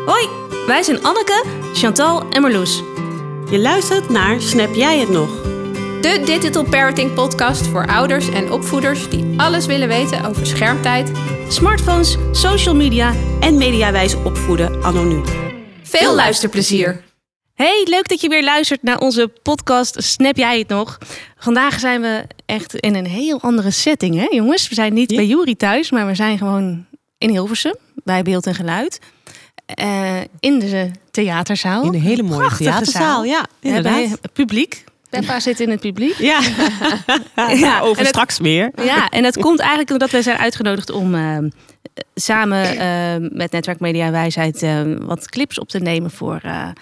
Hoi, wij zijn Anneke, Chantal en Marloes. Je luistert naar Snap jij het nog? De Digital Parenting podcast voor ouders en opvoeders die alles willen weten over schermtijd, Smartphones, social media En mediawijs opvoeden anno nu. Veel luisterplezier. Hey, leuk dat je weer luistert naar onze podcast Snap jij het nog? Vandaag zijn we echt in een heel andere setting, hè jongens? We zijn niet bij Juri thuis, maar we zijn gewoon in Hilversum, bij Beeld en Geluid. In de theaterzaal. In een hele mooie Prachtige theaterzaal, ja, We hebben inderdaad. het publiek. Peppa zit in het publiek. Ja, Ja, over en het- straks meer. Ja, en dat komt eigenlijk omdat we zijn uitgenodigd om samen met Netwerk Media Wijsheid wat clips op te nemen voor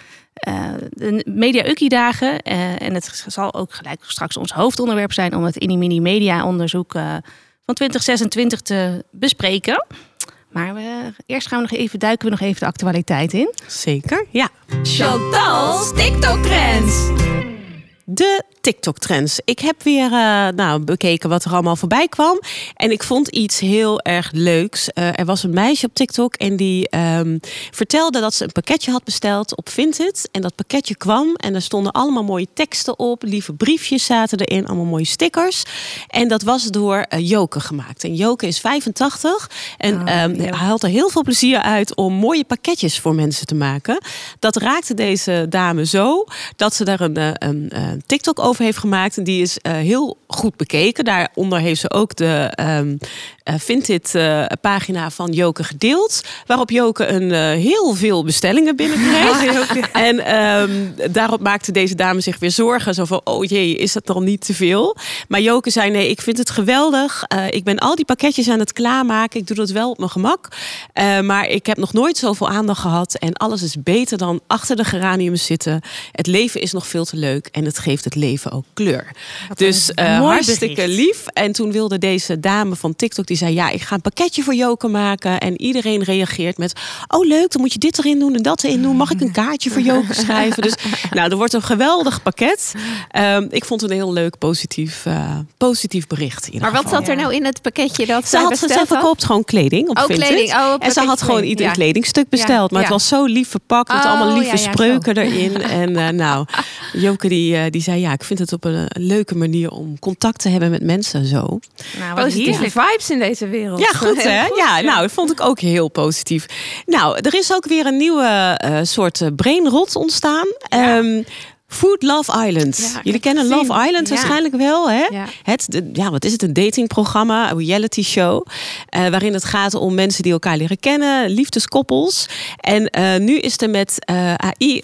de Media Ukkie-dagen. En het zal ook gelijk straks ons hoofdonderwerp zijn om het Inimini Media onderzoek van 2026 te bespreken. Maar eerst gaan duiken we nog even de actualiteit in. Zeker, ja. Chantal's TikTok-trends. De TikTok-trends. Ik heb weer bekeken wat er allemaal voorbij kwam. En ik vond iets heel erg leuks. Er was een meisje op TikTok en die vertelde dat ze een pakketje had besteld op Vinted. En dat pakketje kwam en er stonden allemaal mooie teksten op. Lieve briefjes zaten erin, allemaal mooie stickers. En dat was door Joke gemaakt. En Joke is 85 en hij haalt er heel veel plezier uit om mooie pakketjes voor mensen te maken. Dat raakte deze dame zo dat ze daar een TikTok over heeft gemaakt. En die is heel goed bekeken. Daaronder heeft ze ook de Vinted pagina van Joke gedeeld. Waarop Joke heel veel bestellingen binnenkreeg. En daarop maakte deze dame zich weer zorgen. Zo van, oh jee, is dat dan niet te veel? Maar Joke zei, nee, ik vind het geweldig. Ik ben al die pakketjes aan het klaarmaken. Ik doe dat wel op mijn gemak. Maar ik heb nog nooit zoveel aandacht gehad. En alles is beter dan achter de geraniums zitten. Het leven is nog veel te leuk. En het geeft het leven ook kleur. Dus hartstikke bericht. lief. En toen wilde deze dame van TikTok, die zei, ja, ik ga een pakketje voor Joke maken. En iedereen reageert met, oh leuk, dan moet je dit erin doen en dat erin doen. Mag ik een kaartje voor Joke schrijven? Dus nou, er wordt een geweldig pakket. Ik vond het een heel leuk, positief bericht. Maar wat zat er nou in het pakketje dat Ze verkoopt gewoon kleding op Vinted. kleding. Oh, En ze had gewoon ieder kledingstuk besteld. Maar het was zo lief verpakt met allemaal lieve spreuken erin. En Joke die zei, ja, ik vind het op een leuke manier om contact te hebben met mensen zo. Nou, Positieve vibes in deze wereld. Ja, goed hè? Ja, nou, dat vond ik ook heel positief. Nou, er is ook weer een nieuwe soort brainrot ontstaan. Food Love Island. Ja, Jullie kennen gezien. Love Island waarschijnlijk wel, hè? Ja. Wat is het? Een datingprogramma, een reality show. Waarin het gaat om mensen die elkaar leren kennen, liefdeskoppels. En nu is er met AI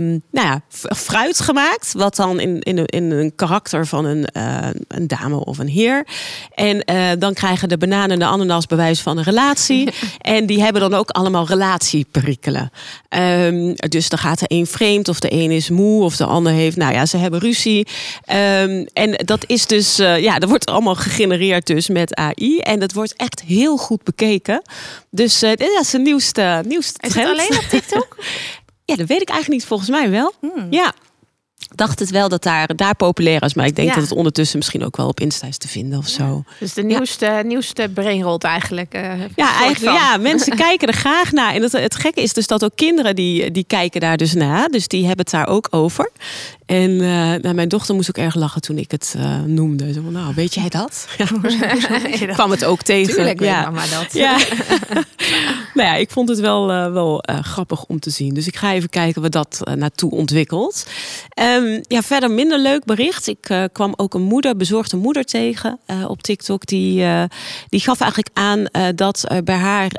fruit gemaakt. Wat dan in een karakter van een dame of een heer. En dan krijgen de bananen en de ananas bewijs van een relatie. En die hebben dan ook allemaal relatieperikelen. Dus dan gaat de een vreemd of de een is moe of de ander heeft, ze hebben ruzie. En dat is dus, dat wordt allemaal gegenereerd dus met AI. En dat wordt echt heel goed bekeken. Dus dat is de nieuwste Is het trend. alleen op TikTok? Ja, dat weet ik eigenlijk niet. Volgens mij wel. Ja. Dacht het wel dat daar populair is. Maar ik denk dat het ondertussen misschien ook wel op Insta is te vinden of zo. Dus de nieuwste brainrot eigenlijk. Mensen kijken er graag naar. En het gekke is dus dat ook kinderen die kijken daar dus naar. Dus die hebben het daar ook over. En mijn dochter moest ook erg lachen toen ik het noemde. Zo van, nou, weet jij dat? Ja. Kwam het ook tegen. Tuurlijk weet mama dat. Ja. Nou ja, ik vond het wel grappig om te zien. Dus ik ga even kijken waar dat naartoe ontwikkelt. Verder minder leuk bericht. Ik kwam ook een bezorgde moeder tegen op TikTok. Die gaf eigenlijk aan dat bij haar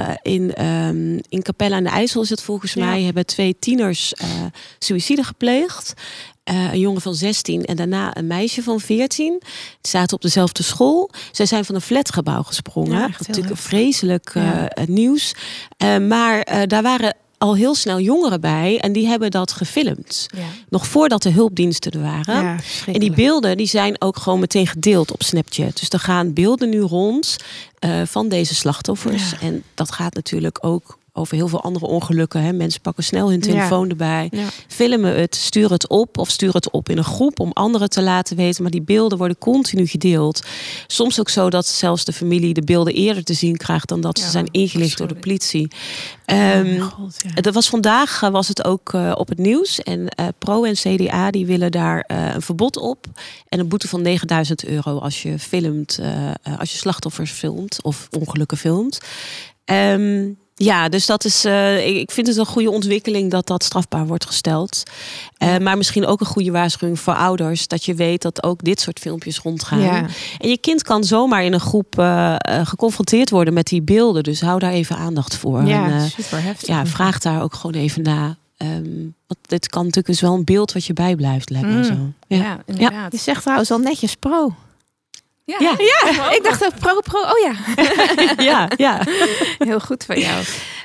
in Capelle aan de IJssel is het volgens mij, hebben 2 tieners suïcide gepleegd. Een jongen van 16 en daarna een meisje van 14. Die zaten op dezelfde school. Zij zijn van een flatgebouw gesprongen. Ja, natuurlijk een vreselijk nieuws. Maar daar waren al heel snel jongeren bij en die hebben dat gefilmd. Ja. Nog voordat de hulpdiensten er waren. Ja, en die beelden die zijn ook gewoon meteen gedeeld op Snapchat. Dus er gaan beelden nu rond van deze slachtoffers. Ja. En dat gaat natuurlijk ook over heel veel andere ongelukken. Hè. Mensen pakken snel hun telefoon erbij. Ja. Filmen het, stuur het op of stuur het op in een groep om anderen te laten weten. Maar die beelden worden continu gedeeld. Soms ook zo dat zelfs de familie de beelden eerder te zien krijgt dan dat ze zijn ingelicht door de politie. Dat was vandaag was het ook op het nieuws. En Pro en CDA die willen daar een verbod op. En een boete van €9.000 als je filmt, als je slachtoffers filmt of ongelukken filmt. Ja, dus dat is. Ik vind het een goede ontwikkeling dat strafbaar wordt gesteld. Maar misschien ook een goede waarschuwing voor ouders. Dat je weet dat ook dit soort filmpjes rondgaan. Ja. En je kind kan zomaar in een groep geconfronteerd worden met die beelden. Dus hou daar even aandacht voor. Ja, en, super heftig. Ja, vraag daar ook gewoon even na. Want dit kan natuurlijk dus wel een beeld wat je bijblijft, lijkt me zo. Ja, inderdaad. Je zegt trouwens al netjes pro. Ja. Ik dacht dat pro. Oh ja. ja. Heel goed van jou.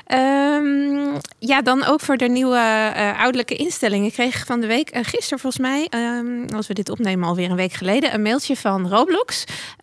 Dan ook voor de nieuwe ouderlijke instelling. Ik kreeg van de week, gisteren volgens mij, als we dit opnemen alweer een week geleden, een mailtje van Roblox.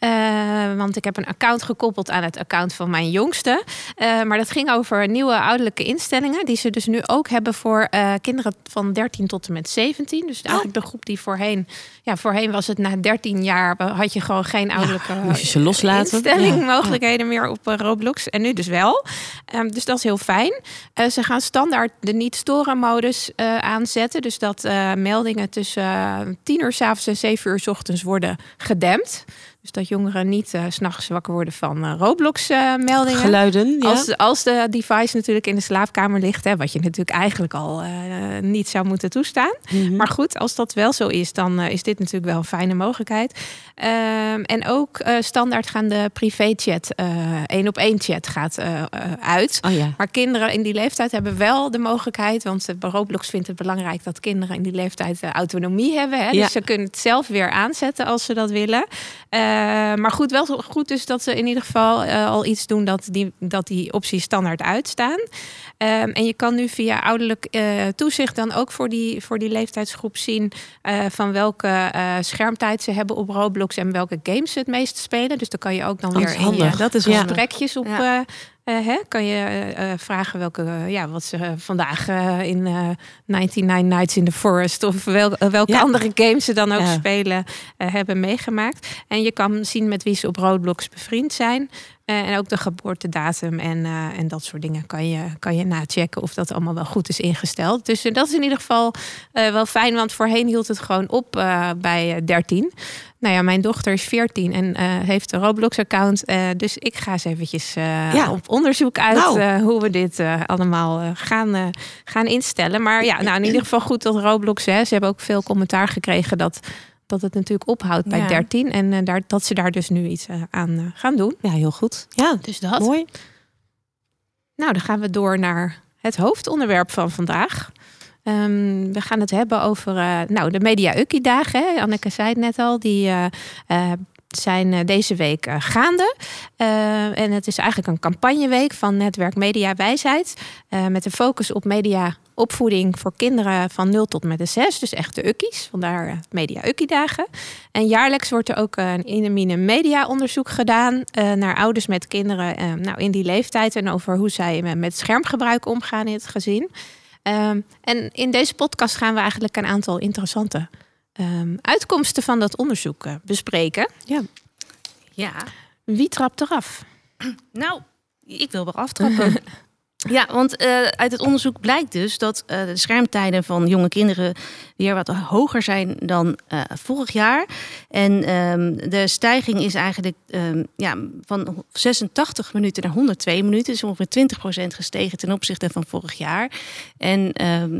Want ik heb een account gekoppeld aan het account van mijn jongste. Maar dat ging over nieuwe ouderlijke instellingen, die ze dus nu ook hebben voor kinderen van 13 tot en met 17. Dus eigenlijk de groep die voorheen was het na 13 jaar had je gewoon geen ouderlijke moest je ze loslaten. Instellingmogelijkheden meer op Roblox. En nu dus wel. Dus dat is heel fijn. Ze gaan standaard de niet-storen-modus aanzetten. Dus dat meldingen tussen 10 uur 's avonds en 7 uur 's ochtends worden gedempt. Dus dat jongeren niet 's nachts wakker worden van Roblox-meldingen. Geluiden, ja. Als de device natuurlijk in de slaapkamer ligt. Hè, wat je natuurlijk eigenlijk al niet zou moeten toestaan. Mm-hmm. Maar goed, als dat wel zo is, dan is dit natuurlijk wel een fijne mogelijkheid. En ook standaard gaan de privé-chat, 1-op-1 chat gaat uit. Oh, ja. Maar kinderen in die leeftijd hebben wel de mogelijkheid. Want Roblox vindt het belangrijk dat kinderen in die leeftijd autonomie hebben. Hè? Ja. Dus ze kunnen het zelf weer aanzetten als ze dat willen. Maar goed, wel goed dus dat ze in ieder geval al iets doen dat die opties standaard uitstaan. En je kan nu via ouderlijk toezicht dan ook voor die leeftijdsgroep zien van welke schermtijd ze hebben op Roblox en welke games ze het meest spelen. Dus dan kan je ook dan weer in dat is gesprekjes op. Kan je vragen wat ze vandaag in 99 Nights in the Forest of welke andere games ze dan ook spelen hebben meegemaakt. En je kan zien met wie ze op Roblox bevriend zijn. En ook de geboortedatum en dat soort dingen kan je nachecken of dat allemaal wel goed is ingesteld. Dus dat is in ieder geval wel fijn, want voorheen hield het gewoon op bij 13. Nou ja, mijn dochter is 14 en heeft een Roblox-account. Dus ik ga eens eventjes op onderzoek uit hoe we dit allemaal gaan instellen. Maar in ieder geval goed dat Roblox, ze hebben ook veel commentaar gekregen dat het natuurlijk ophoudt bij 13. En dat ze daar dus nu iets aan gaan doen. Ja, heel goed. Ja, dus dat. Mooi. Nou, dan gaan we door naar het hoofdonderwerp van vandaag. We gaan het hebben over de Media Ukkie-dagen. Hè? Anneke zei het net al. Die zijn deze week gaande. En het is eigenlijk een campagneweek van Netwerk Media Wijsheid. Met een focus op mediaopvoeding voor kinderen van 0 tot met de 6. Dus echt de ukkies. Vandaar Media Ukkie-dagen. En jaarlijks wordt er ook een in-mine media-onderzoek gedaan naar ouders met kinderen in die leeftijd. En over hoe zij met schermgebruik omgaan in het gezin. En in deze podcast gaan we eigenlijk een aantal interessante uitkomsten van dat onderzoek bespreken. Ja. Wie trapt eraf? Nou, ik wil wel aftrappen. Ja, want uit het onderzoek blijkt dus dat de schermtijden van jonge kinderen weer wat hoger zijn dan vorig jaar. En de stijging is eigenlijk van 86 minuten naar 102 minuten. Dus ongeveer 20% gestegen ten opzichte van vorig jaar. En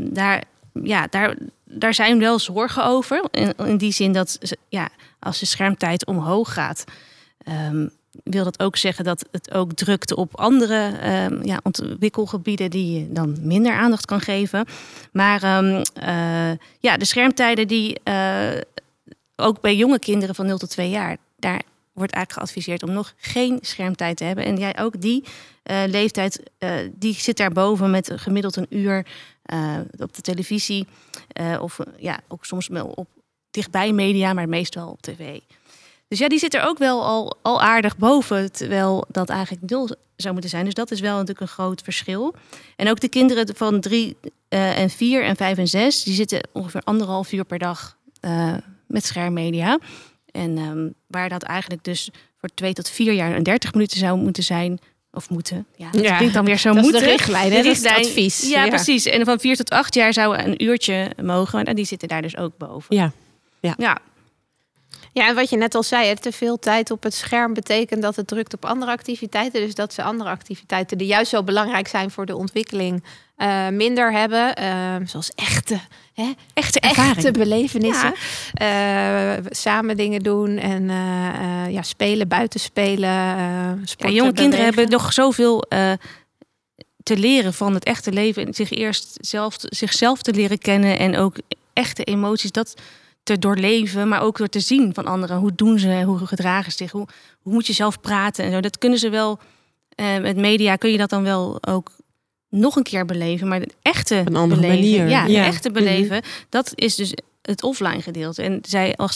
daar zijn wel zorgen over. In die zin dat als de schermtijd omhoog gaat, wil dat ook zeggen dat het ook drukt op andere ontwikkelgebieden die je dan minder aandacht kan geven. Maar de schermtijden die ook bij jonge kinderen van 0 tot 2 jaar, daar wordt eigenlijk geadviseerd om nog geen schermtijd te hebben. En jij ook die leeftijd, die zit daarboven met gemiddeld een uur op de televisie. Of ook soms wel op dichtbij media, maar meestal op tv. Dus ja, die zit er ook wel al aardig boven. Terwijl dat eigenlijk 0 zou moeten zijn. Dus dat is wel natuurlijk een groot verschil. En ook de kinderen van 3 en 4 en 5 en 6... die zitten ongeveer 1,5 uur per dag met schermmedia. En waar dat eigenlijk dus voor 2 tot 4 jaar 30 minuten zou moeten zijn... Of moeten. Ja, dat klinkt dan weer zo moeten. Dat is de richtlijn, hè? Dat is het advies. Ja, precies. En van 4 tot 8 jaar zou een uurtje mogen. En die zitten daar dus ook boven. Ja. Ja, en wat je net al zei, te veel tijd op het scherm betekent dat het drukt op andere activiteiten. Dus dat ze andere activiteiten die juist zo belangrijk zijn voor de ontwikkeling minder hebben. Zoals echte belevenissen. Ja. Samen dingen doen en spelen, buiten spelen. Sporten, jonge kinderen bewegen. hebben nog zoveel te leren van het echte leven. En zichzelf te leren kennen en ook echte emoties. Dat te doorleven, maar ook door te zien van anderen. Hoe doen ze, hoe gedragen ze zich, hoe moet je zelf praten en zo. Dat kunnen ze wel, met media kun je dat dan wel ook nog een keer beleven. Maar het echte op een andere beleven, manier. het echte beleven, dat is dus het offline gedeelte. En als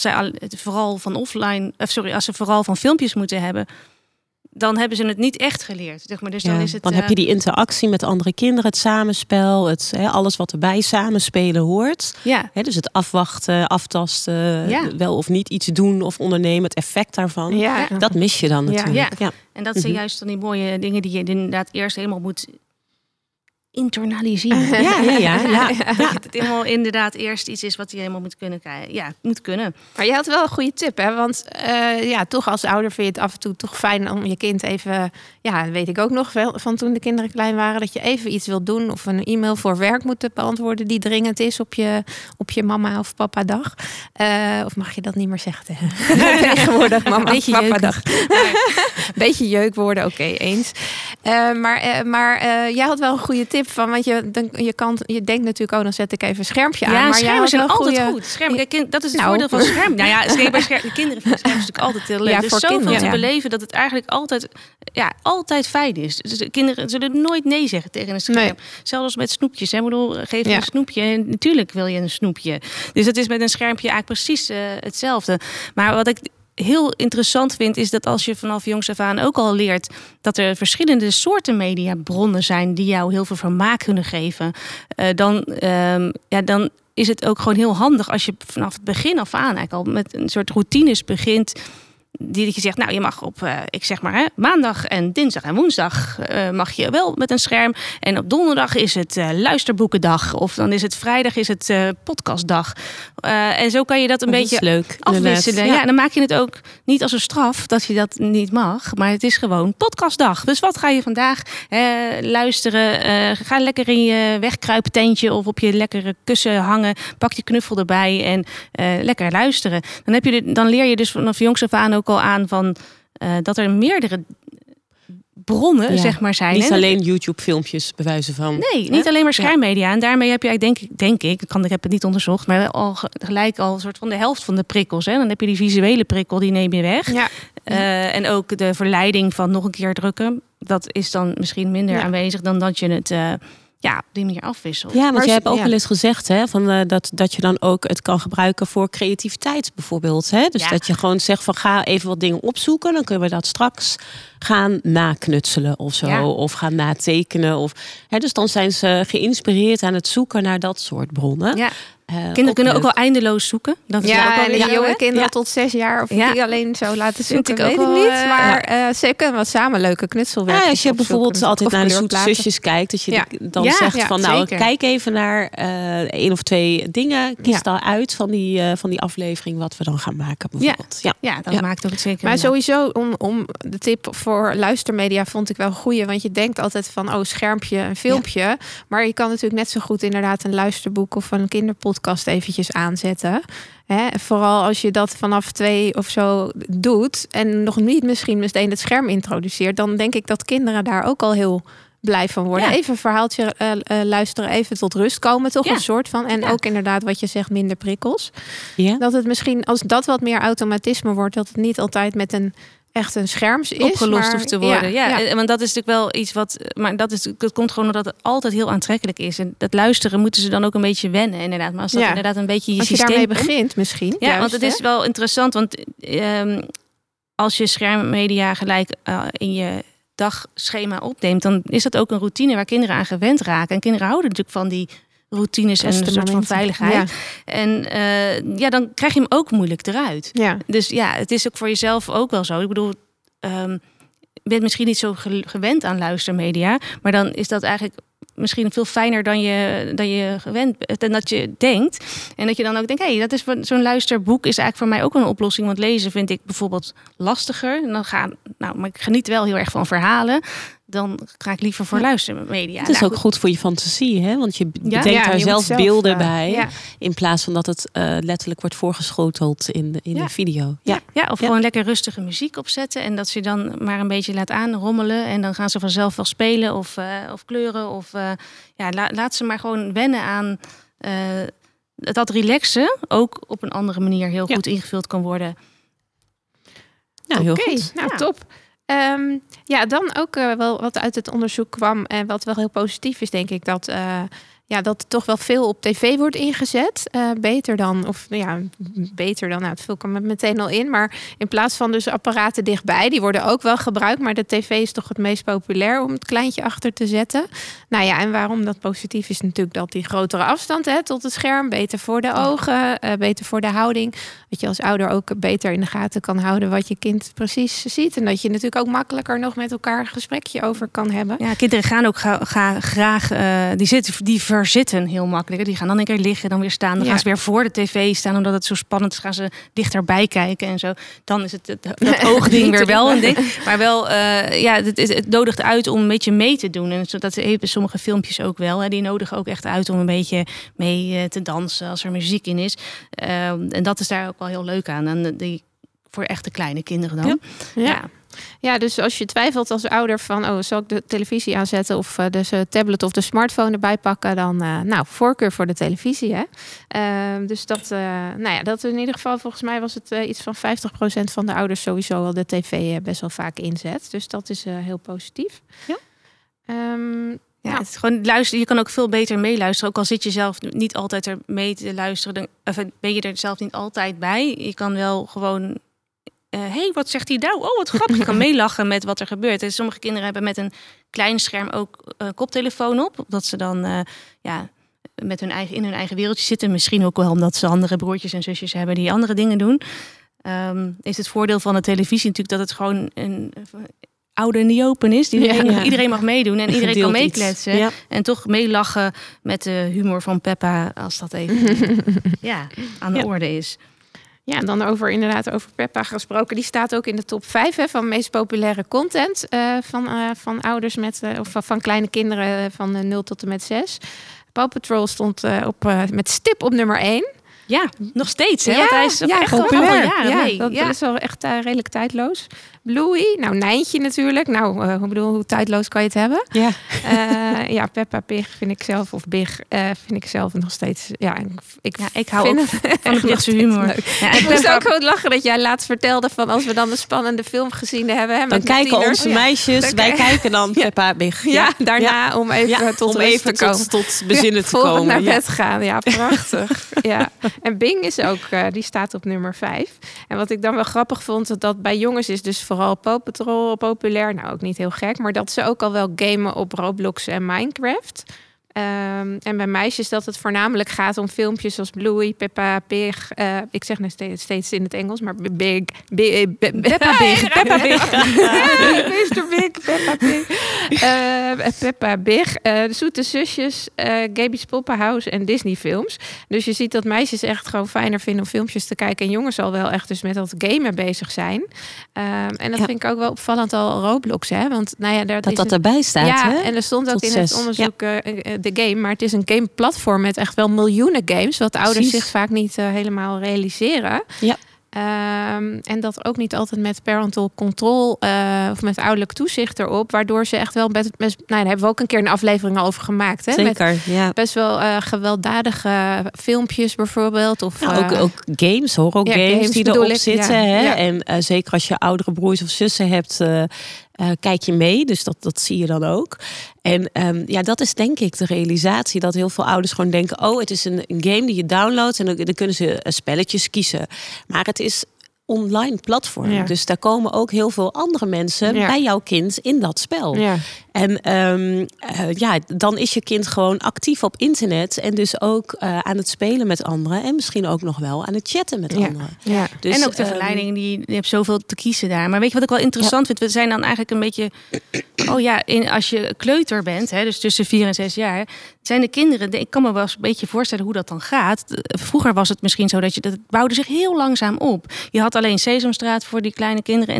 ze vooral van filmpjes moeten hebben, dan hebben ze het niet echt geleerd. Zeg maar. Dus dan is het, dan heb je die interactie met andere kinderen, het samenspel, alles wat erbij samenspelen hoort. Ja. Dus het afwachten, aftasten, wel of niet iets doen of ondernemen, het effect daarvan. Ja. Dat mis je dan natuurlijk. Ja. En dat zijn juist dan die mooie dingen die je inderdaad eerst helemaal moet internaliseren. Ja. Dat het helemaal inderdaad eerst iets is wat je helemaal moet kunnen krijgen. Ja, moet kunnen. Maar je had wel een goede tip, hè? Want toch als ouder vind je het af en toe toch fijn om je kind even... Ja, weet ik ook nog van toen de kinderen klein waren, dat je even iets wilt doen of een e-mail voor werk moet beantwoorden die dringend is op je mama of papa dag. Of mag je dat niet meer zeggen tegenwoordig? Mama of papa dag. Beetje jeukwoorden, oké, eens. Maar jij had wel een goede tip van, want je denkt natuurlijk, dan zet ik even een schermpje aan. Maar schermen zijn altijd goed. Schermen, dat is het voordeel van scherm. Nou ja, de kinderen vinden schermen natuurlijk altijd heel leuk. Er is zoveel te beleven dat het eigenlijk altijd fijn is. Dus de kinderen zullen nooit nee zeggen tegen een scherm. Nee. Zelfs met snoepjes. Ik bedoel, geef een snoepje. En natuurlijk wil je een snoepje. Dus dat is met een schermpje eigenlijk precies hetzelfde. Maar wat ik heel interessant vind, is dat als je vanaf jongs af aan ook al leert dat er verschillende soorten mediabronnen zijn die jou heel veel vermaak kunnen geven, dan is het ook gewoon heel handig als je vanaf het begin af aan eigenlijk al met een soort routines begint. Dat je zegt, nou, je mag op, maandag en dinsdag en woensdag mag je wel met een scherm. En op donderdag is het luisterboekendag. Of dan is het vrijdag is het podcastdag. En zo kan je dat een beetje leuk, afwisselen. Ja, dan maak je het ook niet als een straf dat je dat niet mag. Maar het is gewoon podcastdag. Dus wat ga je vandaag luisteren? Ga lekker in je wegkruiptentje of op je lekkere kussen hangen. Pak je knuffel erbij en lekker luisteren. Dan leer je dus vanaf jongs af aan ook al aan van dat er meerdere bronnen zijn. Niet alleen YouTube-filmpjes bewijzen van. Nee, niet alleen maar schermmedia. En daarmee heb je denk ik, ik heb het niet onderzocht, maar al gelijk al een soort van de helft van de prikkels. Hè. Dan heb je die visuele prikkel, die neem je weg. Ja. En ook de verleiding van nog een keer drukken. Dat is dan misschien minder aanwezig dan dat je het op die manier afwisselt. Ja, want je hebt ook wel eens gezegd dat je dan ook het kan gebruiken voor creativiteit bijvoorbeeld. Hè? Dus dat je gewoon zegt van ga even wat dingen opzoeken. Dan kunnen we dat straks gaan naknutselen of zo. Ja. Of gaan natekenen. Dus dan zijn ze geïnspireerd aan het zoeken naar dat soort bronnen. Ja. Kinderen kunnen ook wel eindeloos zoeken. Dat is ook wel jonge kinderen tot 6 jaar. Of die alleen zo laten zoeken, weet ik niet. Maar ze kunnen wel samen leuke knutselwerk. Als je bijvoorbeeld altijd naar de Zoete Zusjes kijkt. Dat je dan zegt van kijk even naar 1 of 2 dingen. Kies dan uit van die aflevering wat we dan gaan maken bijvoorbeeld. Ja, dat maakt ook het zeker. Maar sowieso om de tip voor luistermedia vond ik wel een goeie. Want je denkt altijd van schermpje, een filmpje. Ja. Maar je kan natuurlijk net zo goed inderdaad een luisterboek of een kinderpodcast eventjes aanzetten. Vooral als je dat vanaf 2 of zo doet en nog niet misschien meteen het scherm introduceert, dan denk ik dat kinderen daar ook al heel blij van worden. Even een verhaaltje luisteren, even tot rust komen, toch een soort van. En ook inderdaad wat je zegt, minder prikkels. Ja. Dat het misschien, als dat wat meer automatisme wordt, dat het niet altijd met een scherm is. Opgelost hoeft te worden. Ja, want dat is natuurlijk wel iets maar het komt gewoon omdat het altijd heel aantrekkelijk is. En dat luisteren moeten ze dan ook een beetje wennen, inderdaad. Maar als dat inderdaad een beetje je systeem... Als je daarmee begint misschien. Ja, want het is wel interessant, want als je schermmedia gelijk in je dagschema opneemt, dan is dat ook een routine waar kinderen aan gewend raken. En kinderen houden natuurlijk van die routines en een soort van veiligheid. Ja. En dan krijg je hem ook moeilijk eruit. Ja. Dus ja, het is ook voor jezelf ook wel zo. Ik bedoel, je bent misschien niet zo gewend aan luistermedia, maar dan is dat eigenlijk misschien veel fijner dan je gewend bent en dat je denkt. En dat je dan ook denkt, dat is zo'n luisterboek is eigenlijk voor mij ook een oplossing. Want lezen vind ik bijvoorbeeld lastiger. En maar ik geniet wel heel erg van verhalen. Dan ga ik liever voor luistermedia. Het is ook goed voor je fantasie, hè? Want je bedenkt daar zelf beelden bij. Ja. In plaats van dat het letterlijk wordt voorgeschoteld in de video. Ja, of gewoon lekker rustige muziek opzetten. En dat ze dan maar een beetje laat aanrommelen. En dan gaan ze vanzelf wel spelen of kleuren. Of laat ze maar gewoon wennen aan dat relaxen. Ook op een andere manier heel goed ingevuld kan worden. Nou, heel goed. Nou, top. Dan ook wel wat uit het onderzoek kwam en wat wel heel positief is, denk ik, dat er toch wel veel op tv wordt ingezet. Beter dan, het vul ik er meteen al in. Maar in plaats van dus apparaten dichtbij, die worden ook wel gebruikt. Maar de tv is toch het meest populair om het kleintje achter te zetten. Nou ja, en waarom dat positief is natuurlijk dat die grotere afstand tot het scherm, beter voor de ogen, beter voor de houding. Dat je als ouder ook beter in de gaten kan houden wat je kind precies ziet. En dat je natuurlijk ook makkelijker nog met elkaar een gesprekje over kan hebben. Ja, kinderen gaan ook graag, die verzitten heel makkelijk. Die gaan dan een keer liggen, dan weer staan. Dan gaan ze weer voor de tv staan, omdat het zo spannend is. Gaan ze dichterbij kijken en zo. Dan is dat oogding weer wel een ding. Maar wel, het nodigt uit om een beetje mee te doen. En dat hebben sommige filmpjes ook wel. Hè. Die nodigen ook echt uit om een beetje mee te dansen als er muziek in is. En dat is daar ook wel heel leuk aan. En voor echte kleine kinderen dan. Ja, dus als je twijfelt als ouder van, zal ik de televisie aanzetten of de tablet of de smartphone erbij pakken, dan voorkeur voor de televisie. Hè? Dus dat in ieder geval, volgens mij was het iets van 50% van de ouders sowieso al de tv best wel vaak inzet. Dus dat is heel positief. Ja. Het is gewoon luisteren. Je kan ook veel beter meeluisteren. Ook al zit je zelf niet altijd er mee te luisteren, of ben je er zelf niet altijd bij. Je kan wel gewoon wat zegt hij nou? Oh, wat grappig. Je kan meelachen met wat er gebeurt. En sommige kinderen hebben met een klein scherm ook koptelefoon op. Dat ze dan met in hun eigen wereldje zitten. Misschien ook wel omdat ze andere broertjes en zusjes hebben die andere dingen doen. Is het voordeel van de televisie natuurlijk dat het gewoon een oude niet open is. Iedereen mag meedoen en iedereen kan meekletsen. Ja. En toch meelachen met de humor van Peppa als dat even aan de orde is. Ja, en dan over Peppa gesproken. Die staat ook in de top 5 van meest populaire content van ouders van kleine kinderen van 0 tot en met 6. Paw Patrol stond met stip op nummer 1. Ja, nog steeds. Hè? Want hij is echt populair. Dat is wel echt redelijk tijdloos. Bluey, Nijntje natuurlijk. Hoe tijdloos kan je het hebben? Ja. Peppa Pig vind ik zelf, of Big vind ik zelf nog steeds. Ik hou ook van de Britse humor. Ja, ik moest ook gewoon lachen dat jij laatst vertelde van als we dan een spannende film gezien hebben. Hè, dan kijken onze meisjes, wij kijken dan Peppa Pig. Ja, daarna om even tot bezinnen te komen. Naar bed gaan. Ja, prachtig. Ja. En Bing is ook, die staat op nummer 5. En wat ik dan wel grappig vond, dat bij jongens is dus vooral Paw Patrol populair. Nou, ook niet heel gek, maar dat ze ook al wel gamen op Roblox en Minecraft. En bij meisjes dat het voornamelijk gaat om filmpjes zoals Bluey, Peppa Pig. Ik zeg nog steeds in het Engels, maar Peppa Pig. Mr. Big, Peppa Pig. Peppa Pig, de Zoete Zusjes, Gaby's Poppenhuis en Disney films. Dus je ziet dat meisjes echt gewoon fijner vinden om filmpjes te kijken. En jongens al wel echt dus met dat gamen bezig zijn. En dat vind ik ook wel opvallend al Roblox. Hè? Want dat erbij staat. Ja, hè? En er stond ook in het onderzoek de game, maar het is een gameplatform met echt wel miljoenen games, wat ouders zich vaak niet helemaal realiseren. Ja. En dat ook niet altijd met parental control of met ouderlijk toezicht erop, waardoor ze echt wel daar hebben we ook een keer een aflevering over gemaakt. Hè? Zeker, met best wel gewelddadige filmpjes bijvoorbeeld. Of, ook games, horrorgames die erop zitten. Hè? Ja. En zeker als je oudere broers of zussen hebt, kijk je mee. Dus dat zie je dan ook. En dat is denk ik de realisatie dat heel veel ouders gewoon denken, het is een game die je downloadt en dan kunnen ze spelletjes kiezen. Maar het is online platform. Ja. Dus daar komen ook heel veel andere mensen bij jouw kind in dat spel. Ja. En dan is je kind gewoon actief op internet. En dus ook aan het spelen met anderen. En misschien ook nog wel aan het chatten met anderen. Ja. Dus, en ook de verleidingen, je hebt zoveel te kiezen daar. Maar weet je wat ik wel interessant vind? We zijn dan eigenlijk een beetje... als je kleuter bent, dus tussen 4 en 6 jaar... zijn de kinderen... Ik kan me wel eens een beetje voorstellen hoe dat dan gaat. Vroeger was het misschien zo dat het bouwde zich heel langzaam op. Je had alleen Sesamstraat voor die kleine kinderen.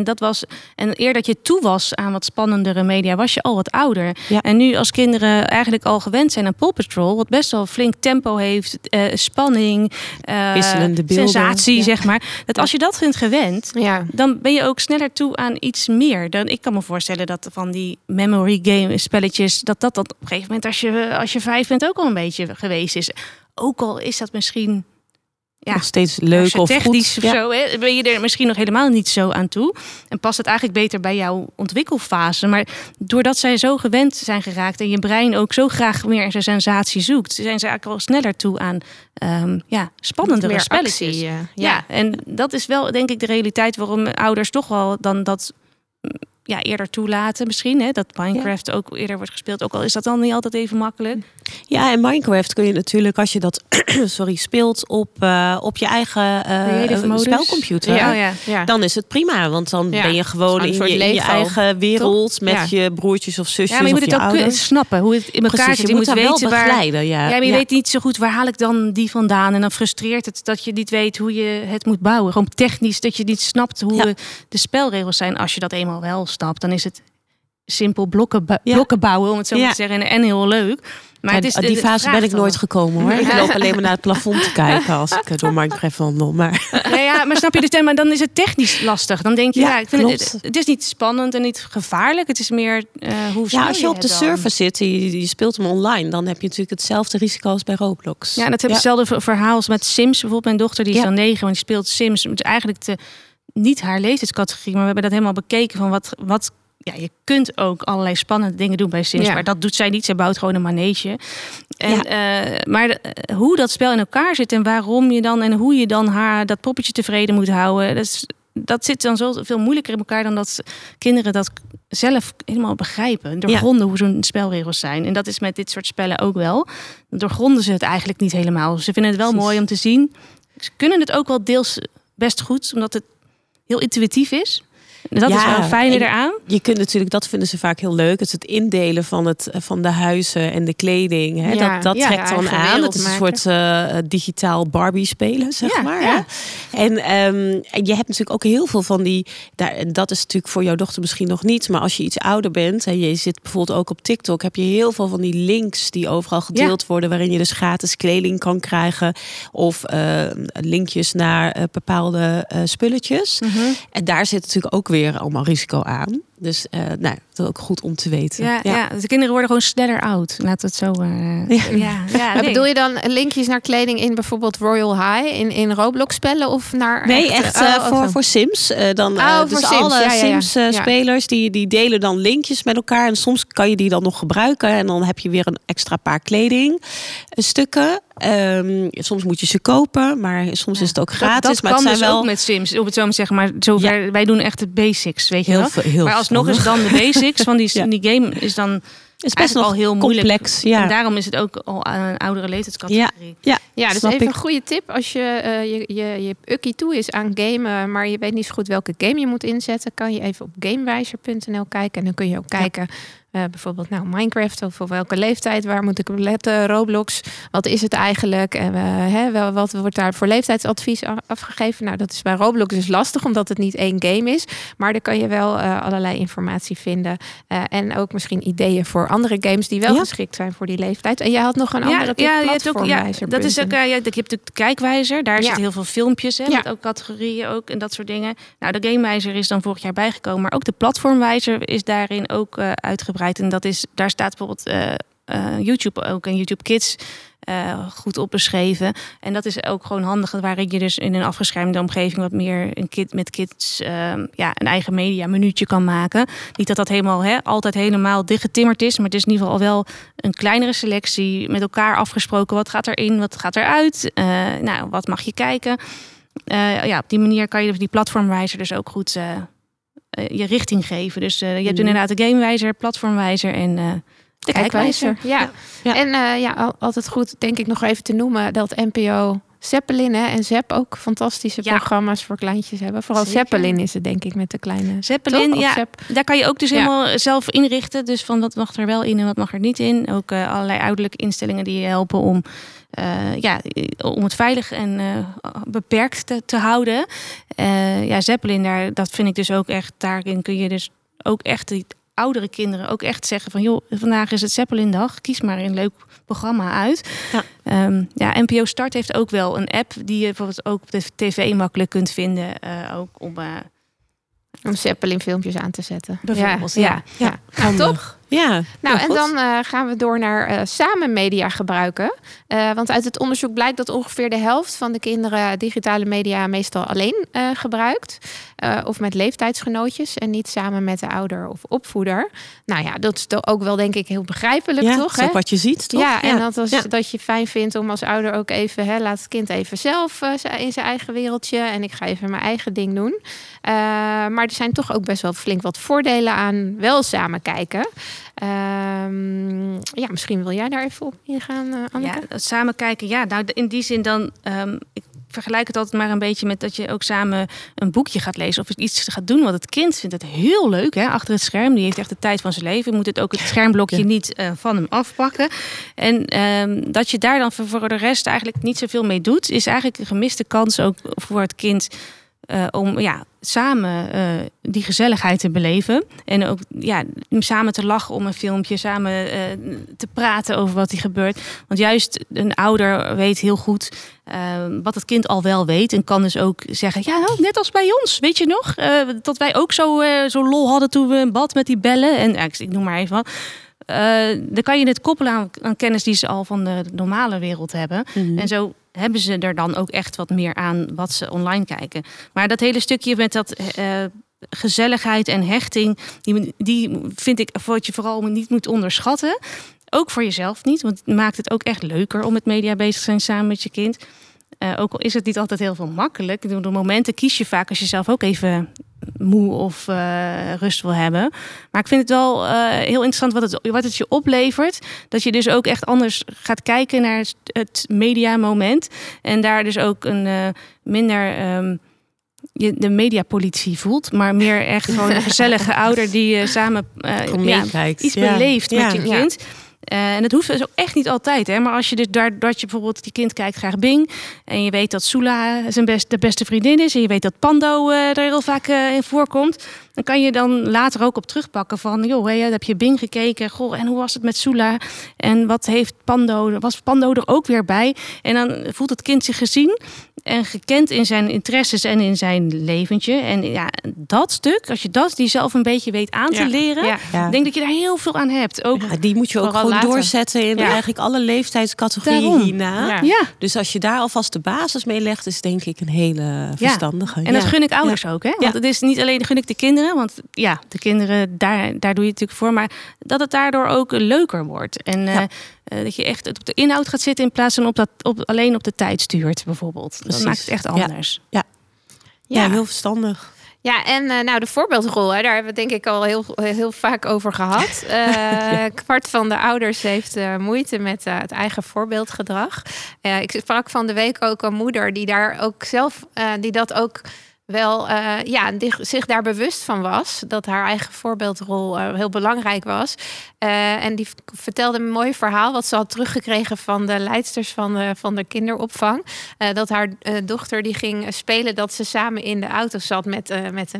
En eer dat je toe was aan wat spannendere media... was je al wat ouder. Ja. En nu als kinderen eigenlijk al gewend zijn aan Paw Patrol... wat best wel flink tempo heeft, spanning, wisselende beelden, sensatie, zeg maar. Dat als je dat vindt gewend... dan ben je ook sneller toe aan iets meer. Ik kan me voorstellen dat van die memory game spelletjes... dat op een gegeven moment als je 5 bent ook al een beetje geweest is. Ook al is dat misschien... nog steeds leuk of technisch goed. Of zo, hè? Ben je er misschien nog helemaal niet zo aan toe. En past het eigenlijk beter bij jouw ontwikkelfase. Maar doordat zij zo gewend zijn geraakt... en je brein ook zo graag meer een sensatie zoekt... zijn ze eigenlijk al sneller toe aan spannendere spelletjes. Actie, en dat is wel, denk ik, de realiteit... waarom ouders toch wel dan dat... eerder toelaten misschien. Hè? Dat Minecraft ook eerder wordt gespeeld. Ook al is dat dan niet altijd even makkelijk. Ja, en Minecraft kun je natuurlijk... als je dat speelt op je eigen spelcomputer... dan is het prima. Want dan ben je gewoon in je eigen wereld... Toch? met je broertjes of zusjes. Ja, maar je moet het ook ouders. snappen hoe het in elkaar zit. Je moet weten wel begeleiden. Maar je weet niet zo goed waar haal ik dan die vandaan. En dan frustreert het dat je niet weet hoe je het moet bouwen. Gewoon technisch dat je niet snapt hoe de spelregels zijn. Als je dat eenmaal wel snapt, dan is het simpel blokken bouwen, om het zo maar te zeggen. En heel leuk. Maar het is die fase ben ik nooit gekomen, hoor. Ik loop alleen maar naar het plafond te kijken als ik door Minecraft wandel. Maar snap je maar dan is het technisch lastig. Dan denk je, ik vind het is niet spannend en niet gevaarlijk. Het is meer hoe snel als je op de server zit, je speelt hem online, dan heb je natuurlijk hetzelfde risico als bij Roblox. Ja, dat heb hetzelfde verhaal als met Sims. Bijvoorbeeld mijn dochter, die is dan 9, want die speelt Sims. Het is eigenlijk niet haar leeftijdscategorie, maar we hebben dat helemaal bekeken van wat je kunt ook allerlei spannende dingen doen bij Sims, maar dat doet zij niet. Zij bouwt gewoon een manege. Maar hoe dat spel in elkaar zit en waarom je dan en hoe je dan dat poppetje tevreden moet houden, dat zit dan zoveel moeilijker in elkaar dan dat kinderen dat zelf helemaal begrijpen. Doorgronden hoe zo'n spelregels zijn. En dat is met dit soort spellen ook wel. Doorgronden ze het eigenlijk niet helemaal. Ze vinden het wel mooi om te zien. Ze kunnen het ook wel deels best goed, omdat het heel intuïtief is. Dat is wel fijn eraan. Je kunt natuurlijk, dat vinden ze vaak heel leuk. Het indelen van de huizen en de kleding. Hè? Dat trekt dan aan. Het is een soort digitaal Barbie spelen, zeg maar. Ja. En je hebt natuurlijk ook heel veel van die... dat is natuurlijk voor jouw dochter misschien nog niet. Maar als je iets ouder bent en je zit bijvoorbeeld ook op TikTok... heb je heel veel van die links die overal gedeeld worden... waarin je dus gratis kleding kan krijgen. Of linkjes naar bepaalde spulletjes. Mm-hmm. En daar zit natuurlijk ook weer allemaal risico aan. Dus dat is ook goed om te weten. Ja, de kinderen worden gewoon sneller oud. Laat het zo... Maar bedoel je dan linkjes naar kleding in bijvoorbeeld Royal High in Roblox spellen of naar... Nee, echt voor Sims. Dus alle Sims-spelers die delen dan linkjes met elkaar. En soms kan je die dan nog gebruiken. En dan heb je weer een extra paar kledingstukken. Soms moet je ze kopen, maar soms is het ook gratis. Dat kan dus ook met Sims, om het zo maar te zeggen. Maar zover, wij doen echt de basics, weet je wel. Heel maar alsnog is dan de basics van die game is dan... is best nog al heel moeilijk. Complex, ja. En daarom is het ook al een oudere leeftijdscategorie. Ja, dus even een goede tip. Als je ukkie toe is aan gamen, maar je weet niet zo goed welke game je moet inzetten, kan je even op gamewijzer.nl kijken. En dan kun je ook kijken, bijvoorbeeld Minecraft of op welke leeftijd, waar moet ik op letten, Roblox, wat is het eigenlijk? En wat wordt daar voor leeftijdsadvies afgegeven? Nou, dat is bij Roblox dus lastig, omdat het niet één game is. Maar daar kan je wel allerlei informatie vinden. En ook misschien ideeën voor andere games die wel geschikt zijn voor die leeftijd. En jij had nog een andere tip, platformwijzer. Dat is ook, je hebt natuurlijk de kijkwijzer. Daar zitten heel veel filmpjes, met ook categorieën ook en dat soort dingen. Nou, de gamewijzer is dan vorig jaar bijgekomen. Maar ook de platformwijzer is daarin ook uitgebreid. En daar staat bijvoorbeeld YouTube ook en YouTube Kids goed op beschreven. En dat is ook gewoon handig, waarin je dus in een afgeschermde omgeving wat meer met kids een eigen media minuutje kan maken. Niet dat helemaal altijd helemaal dichtgetimmerd is, maar het is in ieder geval al wel een kleinere selectie met elkaar afgesproken. Wat gaat erin, wat gaat eruit? Wat mag je kijken? op die manier kan je die platformwijzer dus ook goed je richting geven. Dus je hebt inderdaad de gamewijzer, platformwijzer en de kijkwijzer. Ja. En altijd goed, denk ik, nog even te noemen dat NPO Zeppelin en Zep ook fantastische programma's voor kleintjes hebben. Vooral zeker. Zeppelin is het, denk ik, met de kleine... Zeppelin, daar kan je ook dus helemaal zelf inrichten. Dus van wat mag er wel in en wat mag er niet in. Ook allerlei ouderlijke instellingen die je helpen om het veilig en beperkt te houden. Zeppelin, dat vind ik dus ook echt... Daarin kun je dus ook echt die oudere kinderen ook echt zeggen van... joh, vandaag is het Zeppelin-dag. Kies maar een leuk programma uit. Ja. NPO Start heeft ook wel een app... die je bijvoorbeeld ook op de tv makkelijk kunt vinden. Ook om Zeppelin-filmpjes aan te zetten. Bijvoorbeeld, ja. Toch? Ja, nou, en dan gaan we door naar samen media gebruiken. Want uit het onderzoek blijkt dat ongeveer de helft van de kinderen digitale media meestal alleen gebruikt. Of met leeftijdsgenootjes en niet samen met de ouder of opvoeder. Nou ja, dat is ook wel denk ik heel begrijpelijk, toch? Dat is ook wat je ziet, toch? Ja, en dat je fijn vindt om als ouder ook even... laat het kind even zelf in zijn eigen wereldje en ik ga even mijn eigen ding doen. Maar er zijn toch ook best wel flink wat voordelen aan wel samen kijken. Misschien wil jij daar even op ingaan, Anneke? Ja, samen kijken. Ja, nou in die zin dan... ik vergelijk het altijd maar een beetje met dat je ook samen een boekje gaat lezen of iets gaat doen. Want het kind vindt het heel leuk, hè, achter het scherm. Die heeft echt de tijd van zijn leven. Je moet het ook het schermblokje niet van hem afpakken. En dat je daar dan voor de rest eigenlijk niet zoveel mee doet, is eigenlijk een gemiste kans ook voor het kind om samen die gezelligheid te beleven. En ook samen te lachen om een filmpje, samen te praten over wat er gebeurt. Want juist een ouder weet heel goed wat het kind al wel weet. En kan dus ook zeggen, net als bij ons, weet je nog? Dat wij ook zo lol hadden toen we een bad met die bellen. En ik noem maar even wat. Dan kan je het koppelen aan kennis die ze al van de normale wereld hebben. Mm-hmm. En zo hebben ze er dan ook echt wat meer aan wat ze online kijken. Maar dat hele stukje met dat gezelligheid en hechting, die vind ik wat je vooral niet moet onderschatten. Ook voor jezelf niet, want het maakt het ook echt leuker om met media bezig te zijn samen met je kind. Ook al is het niet altijd heel veel makkelijk. De momenten kies je vaak als je zelf ook even moe of rust wil hebben. Maar ik vind het wel heel interessant wat het je oplevert. Dat je dus ook echt anders gaat kijken naar het mediamoment. En daar dus ook een minder je de mediapolitie voelt. Maar meer echt gewoon een gezellige ouder die samen iets beleeft met je kind. En dat hoeft dus ook echt niet altijd. Hè? Maar als je dus dat je bijvoorbeeld die kind kijkt graag Bing. En je weet dat Sula de beste vriendin is. En je weet dat Pando er heel vaak in voorkomt. Dan kan je dan later ook op terugpakken van... joh, heb je Bing gekeken? Goh, en hoe was het met Sula? En wat heeft Pando? Was Pando er ook weer bij? En dan voelt het kind zich gezien en gekend in zijn interesses en in zijn leventje. En dat stuk, als je die zelf een beetje weet aan te leren... Ik denk dat je daar heel veel aan hebt. Ook, die moet je ook gewoon doorzetten in eigenlijk alle leeftijdscategorieën hierna. Ja. Dus als je daar alvast de basis mee legt, is denk ik een hele verstandige. En dat gun ik ouders ook. Hè? Want het is niet alleen gun ik de kinderen, want de kinderen, daar doe je het natuurlijk voor. Maar dat het daardoor ook leuker wordt. En dat je echt op de inhoud gaat zitten in plaats van alleen op de tijd stuurt bijvoorbeeld. Precies. Dat maakt het echt anders. Ja, heel verstandig. Ja, en de voorbeeldrol, daar hebben we het denk ik al heel vaak over gehad. Kwart van de ouders heeft moeite met het eigen voorbeeldgedrag. Ik sprak van de week ook een moeder die daar ook zelf, die dat ook wel zich daar bewust van was. Dat haar eigen voorbeeldrol heel belangrijk was. En die vertelde een mooi verhaal wat ze had teruggekregen van de leidsters van de kinderopvang. Dat haar dochter die ging spelen dat ze samen in de auto zat met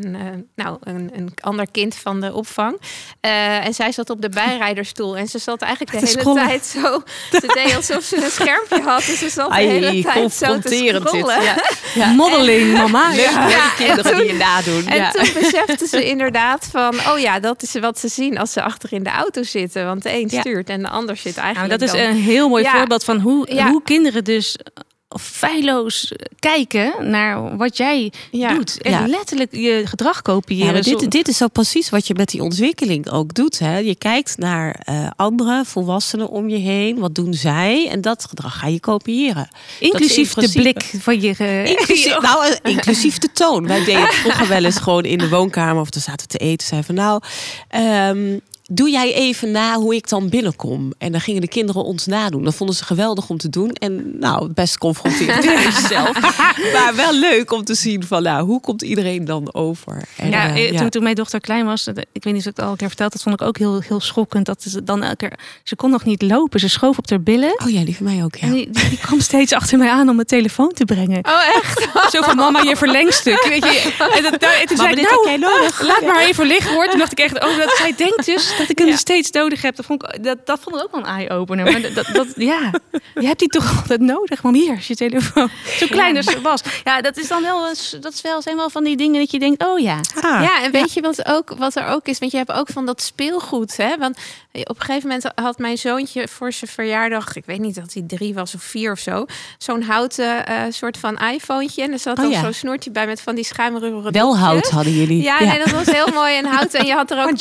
een ander kind van de opvang. En zij zat op de bijrijderstoel. En ze zat eigenlijk de hele tijd zo. Ze deed alsof ze een schermpje had. Dus ze zat de hele tijd zo te scrollen. Modeling, mama. Kinderen die je nadoen. En toen besefte ze inderdaad van... dat is wat ze zien als ze achter in de auto zitten. Want de een stuurt en de ander zit eigenlijk... dat is een heel mooi voorbeeld van hoe kinderen dus feilloos kijken naar wat jij doet. En letterlijk je gedrag kopiëren. Ja, maar dit is zo precies wat je met die ontwikkeling ook doet. Hè? Je kijkt naar andere volwassenen om je heen. Wat doen zij? En dat gedrag ga je kopiëren. Inclusief de blik van je... Inclusief de toon. Wij deden het vroeger wel eens gewoon in de woonkamer. Of dan zaten we te eten. Zeiden van doe jij even na hoe ik dan binnenkom. En dan gingen de kinderen ons nadoen. Dat vonden ze geweldig om te doen. En best confronterend in jezelf. Maar wel leuk om te zien van hoe komt iedereen dan over. En, Toen mijn dochter klein was, ik weet niet of ik het al een keer verteld, dat vond ik ook heel, heel schokkend. Dat ze dan elke keer, ze kon nog niet lopen. Ze schoof op haar billen. Oh ja, die van mij ook. Ja. En die kwam steeds achter mij aan om mijn telefoon te brengen. Oh echt? Zo van mama, je verlengstuk. Weet je? En toen zei ik, laat maar even liggen hoor. Toen dacht ik echt, dat zij denkt dus dat ik hem steeds nodig heb. Dat vond ik ook wel een eye-opener. Maar je hebt die toch altijd nodig. Maar hier is je telefoon. Zo klein als ze was. Ja, dat is dan wel, zijn wel van die dingen dat je denkt, Ja, en weet je wat er ook is? Want je hebt ook van dat speelgoed. Hè? Want op een gegeven moment had mijn zoontje voor zijn verjaardag, ik weet niet dat hij 3 was of 4 of zo, zo'n houten soort van iPhone'tje. En er zat dan zo'n snoertje bij met van die schuimrubberen wel dopjes. Hout hadden jullie. Ja, nee, dat was heel mooi en houten. En je had er ook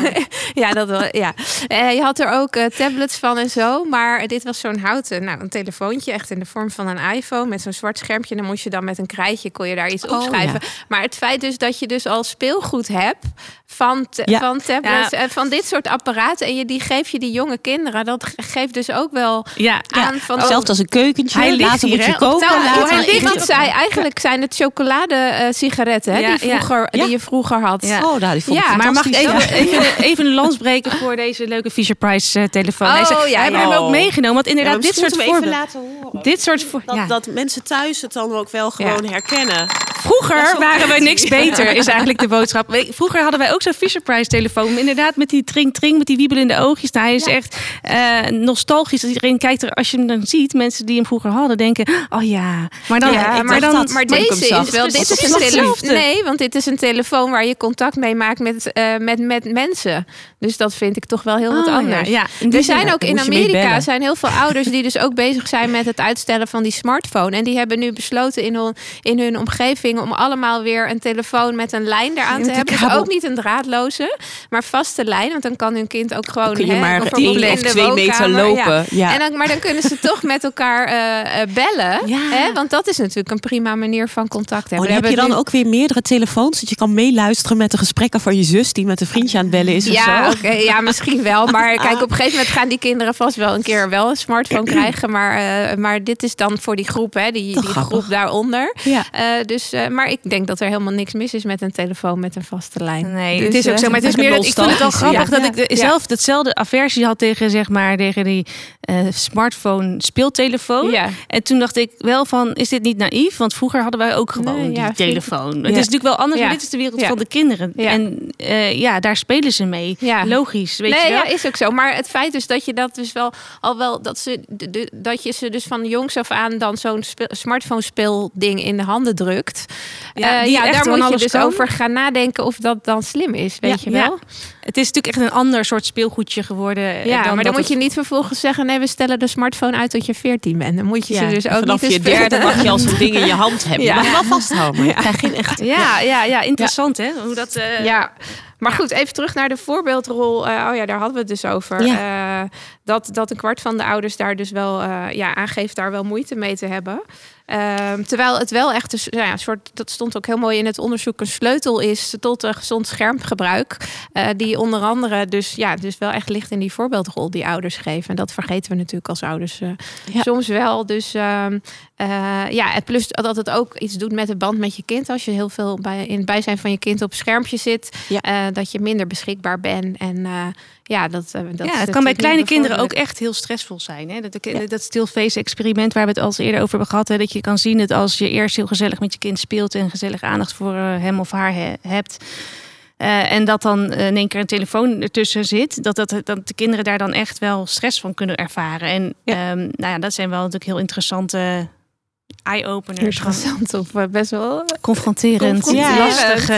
je had er ook tablets van en zo. Maar dit was zo'n houten, een telefoontje, echt in de vorm van een iPhone met zo'n zwart schermpje. En dan moest je dan met een krijtje kon je daar iets opschrijven. Ja. Maar het feit dus dat je dus al speelgoed hebt van tablets en van dit soort apparaten en die geef je die jonge kinderen, dat geeft dus ook wel aan van zelfs als een keukentje. Hij ligt hier, moet je koken. Eigenlijk zijn het chocolade sigaretten die je vroeger had. Ja. Oh, die vond ik maar mag ik even een lans breken voor deze leuke Fisher-Price telefoon. We hebben hem ook meegenomen, want inderdaad dit soort voorbeelden. Laten horen. Dat mensen thuis het dan ook wel gewoon herkennen. Vroeger waren we niks beter, is eigenlijk de boodschap. Vroeger hadden wij ook zo'n Fisher-Price telefoon. Inderdaad, met die tring-tring, met die wiebelende oogjes. Hij is echt nostalgisch. Dat iedereen kijkt er, als je hem dan ziet, mensen die hem vroeger hadden, denken, Maar deze is wel, dit is een telefoon. Nee, want dit is een telefoon waar je contact mee maakt met mensen. Dus dat vind ik toch wel heel wat anders. Er zijn ook in Amerika zijn heel veel ouders die dus ook bezig zijn met het uitstellen van die smartphone. En die hebben nu besloten in hun omgeving om allemaal weer een telefoon met een lijn eraan te hebben. Dus ook niet een draadloze, maar vaste lijn. Want dan kan hun kind ook gewoon kun je maar 1 of 2 meter lopen. Ja. En maar dan kunnen ze toch met elkaar bellen. Hè? Want dat is natuurlijk een prima manier van contact hebben. Heb je dan ook weer meerdere telefoons? Dat je kan meeluisteren met de gesprekken van je zus die met een vriendje aan het bellen is of zo? Ja, misschien wel. Maar kijk, op een gegeven moment gaan die kinderen vast wel een keer wel een smartphone krijgen. Maar dit is dan voor die groep, hè, die groep daaronder. Ja. Maar ik denk dat er helemaal niks mis is met een telefoon met een vaste lijn. Nee, dus, het is ook zo. Maar het is meer dat ik vind het wel grappig dat ik zelf hetzelfde aversie had tegen die smartphone speeltelefoon. Ja. En toen dacht ik wel van, is dit niet naïef? Want vroeger hadden wij ook gewoon die telefoon. Het is natuurlijk wel anders, maar dit is de wereld van de kinderen. Ja. En daar spelen ze mee. Ja. Logisch, weet je wel? Ja, is ook zo. Maar het feit dus dat je dat dus dat je ze dus van jongs af aan dan zo'n smartphone speelding in de handen drukt. Daar moet je dus over gaan nadenken of dat dan slim is, weet je wel? Ja. Het is natuurlijk echt een ander soort speelgoedje geworden. Ja, maar dan moet je niet vervolgens zeggen, nee, we stellen de smartphone uit tot je 14 bent. Dan moet je ze dus ook vanaf niet je 3e mag je al zo'n ding in je hand hebben. Je mag wel vasthouden. Je krijgt geen echt. Ja, interessant hè? Hoe dat. Maar goed, even terug naar de voorbeeldrol. Daar hadden we het dus over. Ja. Dat 1/4 van de ouders daar dus wel aangeeft daar wel moeite mee te hebben. Terwijl het wel echt een soort, dat stond ook heel mooi in het onderzoek, een sleutel is tot een gezond schermgebruik. Die onder andere dus wel echt ligt in die voorbeeldrol die ouders geven. En dat vergeten we natuurlijk als ouders soms wel. Dus plus dat het ook iets doet met de band met je kind. Als je heel veel in het bijzijn van je kind op schermpje zit. Ja. Dat je minder beschikbaar bent. En het kan bij kleine kinderen ook echt heel stressvol zijn. Hè? Dat stilface-experiment waar we het al eerder over hebben gehad. Hè? Dat je kan zien dat als je eerst heel gezellig met je kind speelt en gezellig aandacht voor hem of haar hebt. En dat dan in één keer een telefoon ertussen zit. Dat de kinderen daar dan echt wel stress van kunnen ervaren. En dat zijn wel natuurlijk heel interessante eye-openers. Interessant of best wel confronterend, lastig.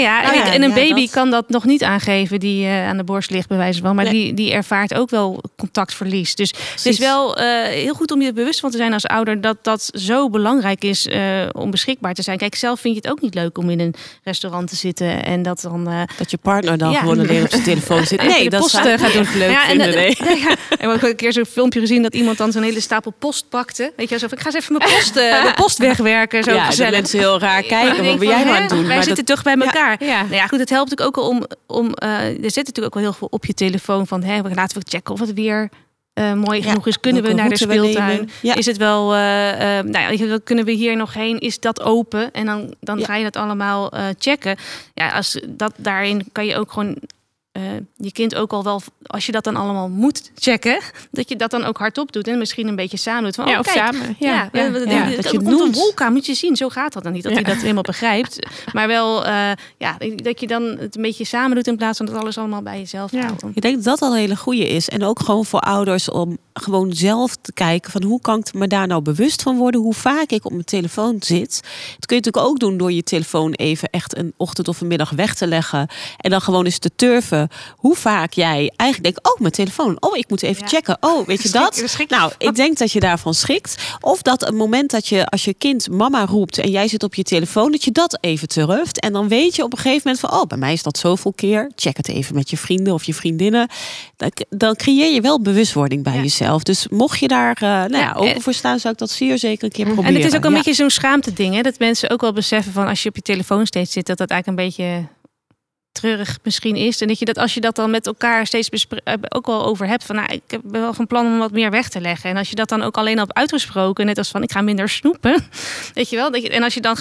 En een baby kan dat nog niet aangeven die aan de borst ligt, bij wijze van. Maar die ervaart ook wel contactverlies. Dus het is wel heel goed om je bewust van te zijn als ouder dat dat zo belangrijk is om beschikbaar te zijn. Kijk, zelf vind je het ook niet leuk om in een restaurant te zitten en dat dan... dat je partner dan gewoon alleen op zijn telefoon zit. Nee, dat gaat doen. Leuk vinden. En we hebben ook een keer zo'n filmpje gezien dat iemand dan zo'n hele stapel post pakte. Weet je, alsof ik ga eens even mijn post wegwerken. Zo dat mensen heel raar kijken. Wat ben jij aan het doen? Wij zitten toch bij elkaar. Ja. Nou ja, goed, het helpt ook om er zit natuurlijk ook wel heel veel op je telefoon van laten we checken of het weer mooi genoeg is. Kunnen we naar de speeltuin? Is het wel kunnen we hier nog heen? Is dat open? En dan ga je dat allemaal checken. Ja, daarin kan je ook gewoon je kind ook al wel, als je dat dan allemaal moet checken, dat je dat dan ook hardop doet en misschien een beetje samen doet. Van, of samen. Dat je komt een wolk aan, moet je zien. Zo gaat dat dan niet, dat hij dat helemaal begrijpt. Maar wel, dat je dan het een beetje samen doet in plaats van dat alles allemaal bij jezelf houdt. Ik denk dat dat al een hele goede is. En ook gewoon voor ouders om gewoon zelf te kijken van hoe kan ik me daar nou bewust van worden, hoe vaak ik op mijn telefoon zit. Dat kun je natuurlijk ook doen door je telefoon even echt een ochtend of een middag weg te leggen en dan gewoon eens te turven hoe vaak jij eigenlijk denkt, mijn telefoon, ik moet even checken. Weet je dat? Nou, ik denk dat je daarvan schrikt. Of dat een moment dat je, als je kind mama roept en jij zit op je telefoon, dat je dat even turft. En dan weet je op een gegeven moment van, bij mij is dat zoveel keer. Check het even met je vrienden of je vriendinnen. Dan creëer je wel bewustwording bij jezelf. Dus mocht je daar open voor staan, zou ik dat zeer zeker een keer proberen. En het is ook een beetje zo'n schaamte ding, hè? Dat mensen ook wel beseffen van, als je op je telefoon steeds zit, dat eigenlijk een beetje treurig misschien is. En dat als je dat dan met elkaar steeds ook wel over hebt. Van ik heb wel van plan om wat meer weg te leggen. En als je dat dan ook alleen al hebt uitgesproken. Net als van ik ga minder snoepen. Weet je wel. En als je dan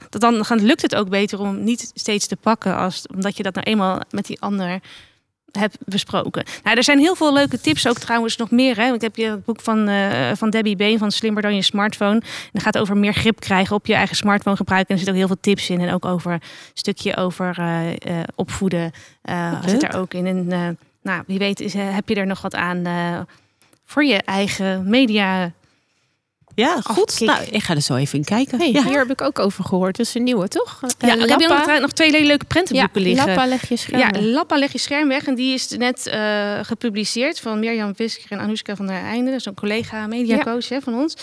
lukt het ook beter om niet steeds te pakken. Omdat je dat nou eenmaal met die ander heb besproken. Nou, er zijn heel veel leuke tips ook trouwens nog meer. Hè? Ik heb hier het boek van Debbie Been van Slimmer dan je smartphone. En dat gaat over meer grip krijgen op je eigen smartphone gebruiken. En er zitten ook heel veel tips in. En ook over een stukje over opvoeden zit er ook in. En wie weet heb je er nog wat aan voor je eigen media. Ja, goed. Nou, ik ga er zo even in kijken. Hier heb ik ook over gehoord. Dat is een nieuwe, toch? Ik heb nog 2 leuke prentenboeken liggen. Lappa leg je scherm weg. Lappa leg je scherm weg. En die is net gepubliceerd van Mirjam Wisker en Anoushka van der Einde. Dat is een collega mediacoach van ons.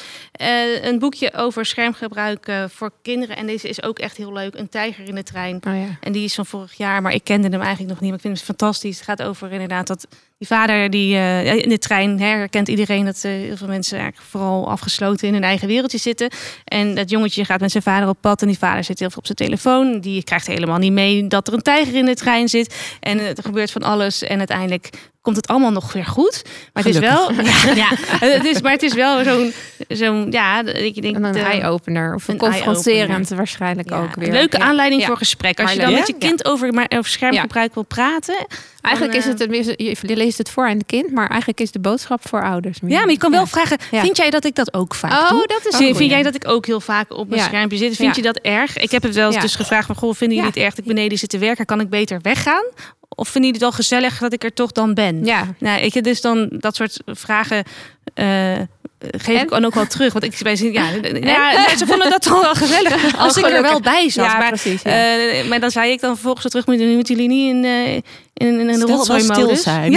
Een boekje over schermgebruik voor kinderen. En deze is ook echt heel leuk. Een tijger in de trein. En die is van vorig jaar, maar ik kende hem eigenlijk nog niet. Maar ik vind het fantastisch. Het gaat over inderdaad dat die vader die in de trein herkent iedereen dat heel veel mensen eigenlijk vooral afgesloten in hun eigen wereldje zitten. En dat jongetje gaat met zijn vader op pad en die vader zit heel veel op zijn telefoon. Die krijgt helemaal niet mee dat er een tijger in de trein zit. En er gebeurt van alles en uiteindelijk komt het allemaal nog weer goed. Maar het is wel, het is wel zo'n ik denk een eye-opener of een confronterend waarschijnlijk ook weer. Een leuke aanleiding voor gesprek. Als je dan met je kind over schermgebruik wil praten. Eigenlijk is je leest het voor aan het kind, maar eigenlijk is de boodschap voor ouders. Ja, maar je kan wel vragen, vind jij dat ik dat ook vaak doe? Vind jij dat ik ook heel vaak op mijn schermpje zit? Vind je dat erg? Ik heb het wel eens dus gevraagd van, vinden jullie het erg dat ik beneden zit te werken? Kan ik beter weggaan? Of vinden jullie het wel gezellig dat ik er toch dan ben? Ja. Nou, dus dan dat soort vragen geef ik dan ook wel terug. Want ze vonden dat toch wel gezellig als ik er wel bij zat. Ja, precies. Maar dan zei ik dan vervolgens terug, moeten jullie niet in een rotzooi-modus zijn.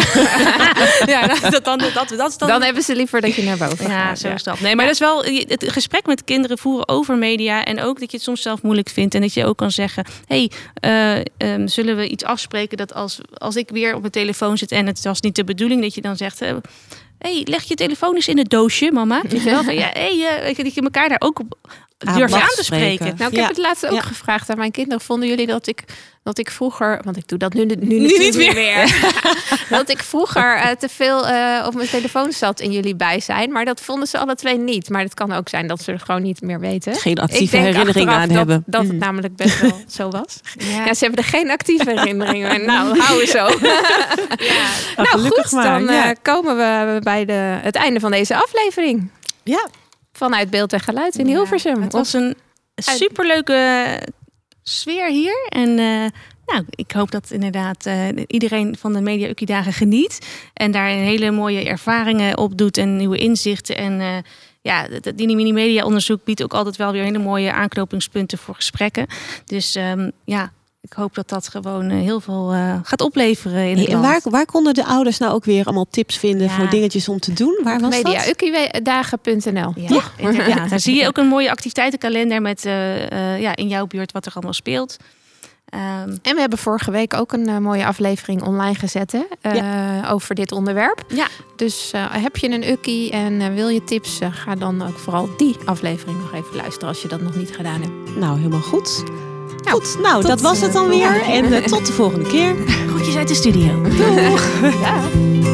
Dan hebben ze liever dat je naar boven gaat. Ja, zo is dat. Nee, maar dat is wel het gesprek met kinderen voeren over media. En ook dat je het soms zelf moeilijk vindt. En dat je ook kan zeggen, zullen we iets afspreken dat als ik weer op mijn telefoon zit en het was niet de bedoeling, dat je dan zegt, leg je telefoon eens in het doosje, mama. Dat je elkaar daar ook op durft aan te spreken. Nou, ik heb het laatst ook gevraagd aan mijn kinderen. Vonden jullie dat ik vroeger, want ik doe dat nu niet meer. Dat ik vroeger te veel op mijn telefoon zat in jullie bijzijn. Maar dat vonden ze alle 2 niet. Maar het kan ook zijn dat ze het gewoon niet meer weten. Geen actieve herinnering aan hebben. Dat het namelijk best wel zo was. Ja, ze hebben er geen actieve herinneringen. Nou, houden zo. Nou goed, dan komen we bij het einde van deze aflevering. Ja. Vanuit Beeld en Geluid in Hilversum. Het was een superleuke sfeer hier. En ik hoop dat inderdaad iedereen van de Media Ukkie dagen geniet. En daar hele mooie ervaringen op doet en nieuwe inzichten. En die mini-media onderzoek biedt ook altijd wel weer hele mooie aanknopingspunten voor gesprekken. Dus ik hoop dat dat gewoon heel veel gaat opleveren in het land. En waar konden de ouders nou ook weer allemaal tips vinden voor dingetjes om te doen? Waar was mediaukiedagen.nl. Ja, daar zie je ook een mooie activiteitenkalender met in jouw buurt wat er allemaal speelt. En we hebben vorige week ook een mooie aflevering online gezet over dit onderwerp. Ja. Dus heb je een ukkie en wil je tips, ga dan ook vooral die aflevering nog even luisteren als je dat nog niet gedaan hebt. Nou, helemaal goed. Goed, dat was het dan weer. En tot de volgende keer. Groetjes uit de studio. Doeg. Ja.